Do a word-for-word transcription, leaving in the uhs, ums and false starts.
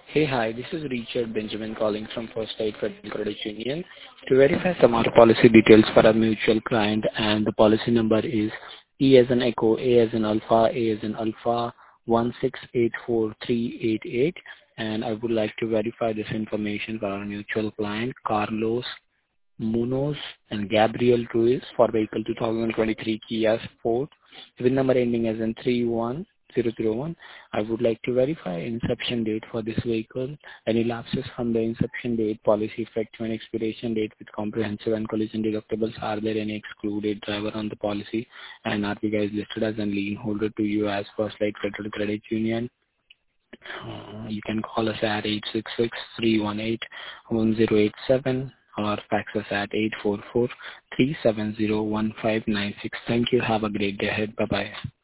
Hey, hi, this is Richard Benjamin calling from First Aid Federal Credit Union to verify some of the policy details for a mutual client, and the policy number is E as in Echo, A as in Alpha, A as in Alpha, one six eight four three eight eight, and I would like to verify this information for our mutual client, Carlos Munoz and Gabriel Ruiz, for vehicle two thousand twenty-three Kia Sport, with number ending as in three one zero zero one. I would like to verify inception date for this vehicle, any lapses from the inception date, policy effective and expiration date with comprehensive and collision deductibles. Are there any excluded driver on the policy? And are you guys listed as a lien holder to you as First Light Federal Credit Union? Uh, you can call us at eight six six, three one eight, one zero eight seven or fax us at eight four four, three seven zero, one five nine six. Thank you. Have a great day ahead. Bye-bye.